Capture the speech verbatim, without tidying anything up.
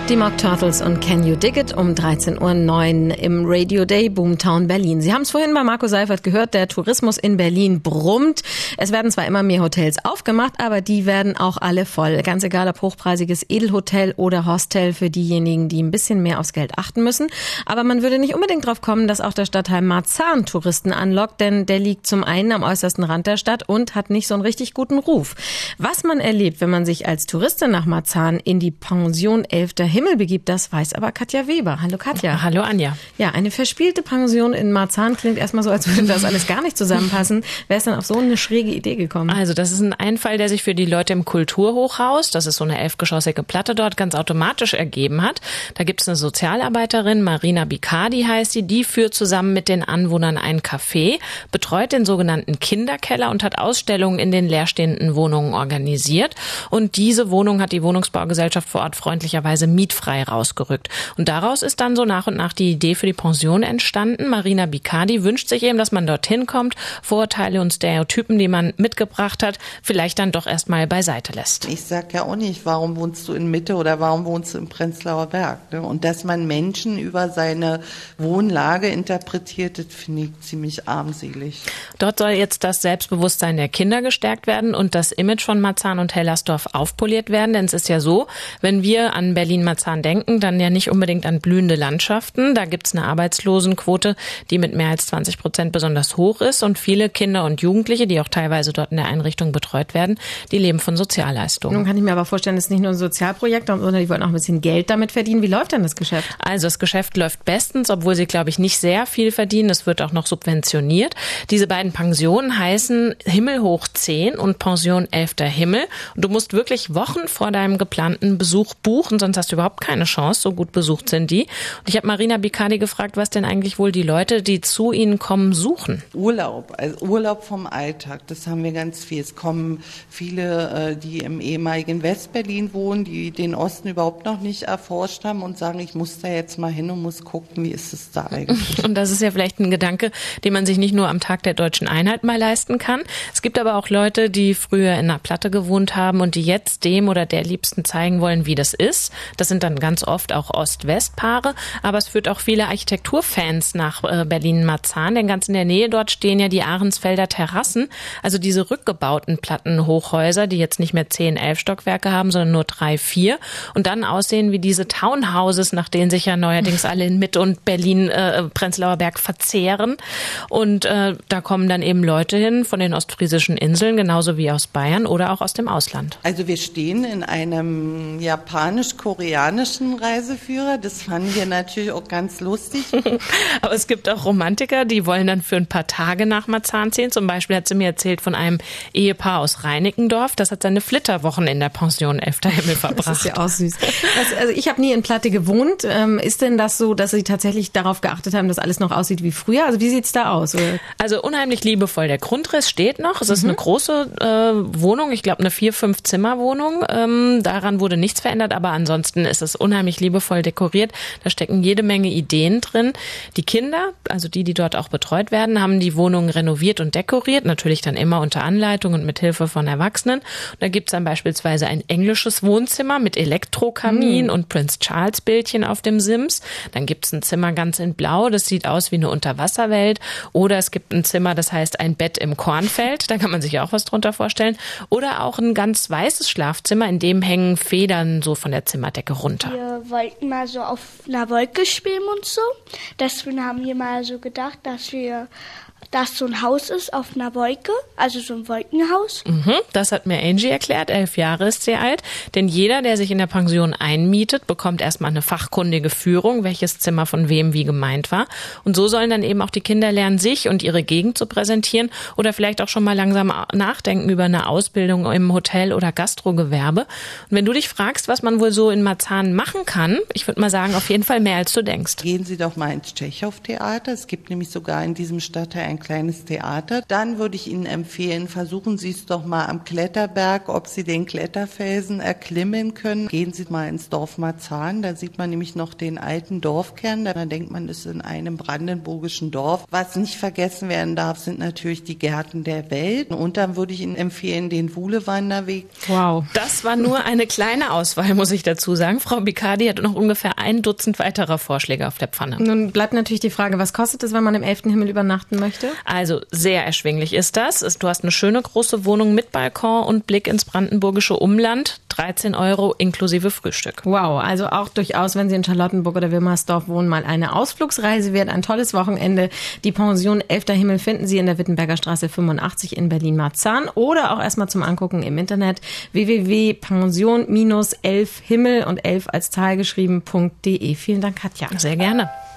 Die Mock Turtles und Can You Dig It um dreizehn Uhr neun im Radio Day Boomtown Berlin. Sie haben es vorhin bei Marco Seifert gehört, der Tourismus in Berlin brummt. Es werden zwar immer mehr Hotels aufgemacht, aber die werden auch alle voll. Ganz egal, ob hochpreisiges Edelhotel oder Hostel für diejenigen, die ein bisschen mehr aufs Geld achten müssen. Aber man würde nicht unbedingt drauf kommen, dass auch der Stadtteil Marzahn Touristen anlockt, denn der liegt zum einen am äußersten Rand der Stadt und hat nicht so einen richtig guten Ruf. Was man erlebt, wenn man sich als Touristin nach Marzahn in die Pension Elfter Himmel begibt, das weiß aber Katja Weber. Hallo Katja. Hallo Anja. Ja, eine verspielte Pension in Marzahn klingt erstmal so, als würde das alles gar nicht zusammenpassen. Wer ist denn auf so eine schräge Idee gekommen? Also das ist ein Einfall, der sich für die Leute im Kulturhochhaus, das ist so eine elfgeschossige Platte dort, ganz automatisch ergeben hat. Da gibt es eine Sozialarbeiterin, Marina Bicardi heißt sie, die führt zusammen mit den Anwohnern ein Café, betreut den sogenannten Kinderkeller und hat Ausstellungen in den leerstehenden Wohnungen organisiert. Und diese Wohnung hat die Wohnungsbaugesellschaft vor Ort freundlicherweise mietfrei rausgerückt. Und daraus ist dann so nach und nach die Idee für die Pension entstanden. Marina Bicardi wünscht sich eben, dass man dorthin kommt, Vorurteile und Stereotypen, die man mitgebracht hat, vielleicht dann doch erstmal beiseite lässt. Ich sag ja auch nicht, warum wohnst du in Mitte oder warum wohnst du im Prenzlauer Berg? Ne? Und dass man Menschen über seine Wohnlage interpretiert, das finde ich ziemlich armselig. Dort soll jetzt das Selbstbewusstsein der Kinder gestärkt werden und das Image von Marzahn und Hellersdorf aufpoliert werden. Denn es ist ja so, wenn wir an Berlin-Marzahn denken, dann ja nicht unbedingt an blühende Landschaften. Da gibt's eine Arbeitslosenquote, die mit mehr als zwanzig Prozent besonders hoch ist. Und viele Kinder und Jugendliche, die auch teilweise dort in der Einrichtung betreut werden, die leben von Sozialleistungen. Nun kann ich mir aber vorstellen, das ist nicht nur ein Sozialprojekt, sondern die wollen auch ein bisschen Geld damit verdienen. Wie läuft denn das Geschäft? Also das Geschäft läuft bestens, obwohl sie, glaube ich, nicht sehr viel verdienen. Es wird auch noch subventioniert. Diese beiden Pensionen heißen Himmelhoch zehn und Pension Elfter Himmel. Und du musst wirklich Wochen vor deinem geplanten Besuch buchen, sonst hast du überhaupt keine Chance. So gut besucht sind die. Und ich habe Marina Bicardi gefragt, was denn eigentlich wohl die Leute, die zu ihnen kommen, suchen. Urlaub, also Urlaub vom Alltag, das haben wir ganz viel. Es kommen viele, die im ehemaligen Westberlin wohnen, die den Osten überhaupt noch nicht erforscht haben und sagen, ich muss da jetzt mal hin und muss gucken, wie ist es da eigentlich. Und das ist ja vielleicht ein Gedanke, den man sich nicht nur am Tag der Deutschen Einheit mal leisten kann. Es gibt aber auch Leute, die früher in einer Platte gewohnt haben und die jetzt dem oder der Liebsten zeigen wollen, wie das ist. Das sind dann ganz oft auch Ost-West-Paare, aber es führt auch viele Architekturfans nach Berlin-Marzahn, denn ganz in der Nähe dort stehen ja die Ahrensfelder Terrassen, also diese rückgebauten Plattenhochhäuser, die jetzt nicht mehr zehn, elf Stockwerke haben, sondern nur drei, vier und dann aussehen wie diese Townhouses, nach denen sich ja neuerdings alle in Mitte und Berlin, äh, Prenzlauer Berg verzehren und äh, da kommen dann eben Leute hin von den ostfriesischen Inseln, genauso wie aus Bayern oder auch aus dem Ausland. Also wir stehen in einem japanisch-koreanischen Reiseführer, das fanden wir natürlich auch ganz lustig. Aber es gibt auch Romantiker, die wollen dann für ein paar Tage nach Marzahn ziehen. Zum Beispiel hat sie mir erzählt von einem Ehepaar aus Reinickendorf, das hat seine Flitterwochen in der Pension Elfter Himmel verbracht. Das ist ja auch süß. Also ich habe nie in Platte gewohnt. Ist denn das so, dass Sie tatsächlich darauf geachtet haben, dass alles noch aussieht wie früher? Also wie sieht's da aus? Oder? Also unheimlich liebevoll. Der Grundriss steht noch. Es ist mhm. eine große äh, Wohnung, ich glaube eine vier-, fünf-Zimmer-Wohnung. Ähm, daran wurde nichts verändert, aber ansonsten ist es unheimlich liebevoll dekoriert. Da stecken jede Menge Ideen drin. Die Kinder, also die, die dort auch betreut werden, haben die Wohnung renoviert und dekoriert. Natürlich dann immer unter Anleitung und mit Hilfe von Erwachsenen. Und da gibt's dann beispielsweise ein englisches Wohnzimmer mit Elektrokamin mhm. und Prince Charles Bildchen auf dem Sims. Dann gibt's ein Zimmer ganz in Blau, das sieht aus wie eine Unterwasserwelt. Oder es gibt ein Zimmer, das heißt ein Bett im Kornfeld. Da kann man sich auch was drunter vorstellen. Oder auch ein ganz weißes Schlafzimmer, in dem hängen Federn so von der Zimmerdecke runter. Wir wollten mal so auf einer Wolke schweben und so. Deswegen haben wir mal so gedacht, dass wir dass so ein Haus ist auf einer Wolke, also so ein Wolkenhaus. Mhm, das hat mir Angie erklärt, elf Jahre ist sie alt. Denn jeder, der sich in der Pension einmietet, bekommt erstmal eine fachkundige Führung, welches Zimmer von wem wie gemeint war. Und so sollen dann eben auch die Kinder lernen, sich und ihre Gegend zu präsentieren oder vielleicht auch schon mal langsam nachdenken über eine Ausbildung im Hotel- oder Gastrogewerbe. Und wenn du dich fragst, was man wohl so in Marzahn machen kann, ich würde mal sagen, auf jeden Fall mehr, als du denkst. Gehen Sie doch mal ins Tschechow-Theater. Es gibt nämlich sogar in diesem Stadtteil ein kleines Theater. Dann würde ich Ihnen empfehlen, versuchen Sie es doch mal am Kletterberg, ob Sie den Kletterfelsen erklimmen können. Gehen Sie mal ins Dorf Marzahn, da sieht man nämlich noch den alten Dorfkern. Da denkt man, es ist in einem brandenburgischen Dorf. Was nicht vergessen werden darf, sind natürlich die Gärten der Welt. Und dann würde ich Ihnen empfehlen, den Wuhle-Wanderweg. Wow. Das war nur eine kleine Auswahl, muss ich dazu sagen. Frau Bicardi hat noch ungefähr ein Dutzend weiterer Vorschläge auf der Pfanne. Nun bleibt natürlich die Frage, was kostet es, wenn man im elften Himmel übernachten möchte? Also sehr erschwinglich ist das. Du hast eine schöne große Wohnung mit Balkon und Blick ins brandenburgische Umland. dreizehn Euro inklusive Frühstück. Wow, also auch durchaus, wenn Sie in Charlottenburg oder Wilmersdorf wohnen, mal eine Ausflugsreise wert. Ein tolles Wochenende. Die Pension Elfter Himmel finden Sie in der Wittenberger Straße fünfundachtzig in Berlin-Marzahn oder auch erstmal zum Angucken im Internet w w w punkt pension elf himmel und elf als Zahl geschrieben.de. Vielen Dank, Katja. Sehr gerne.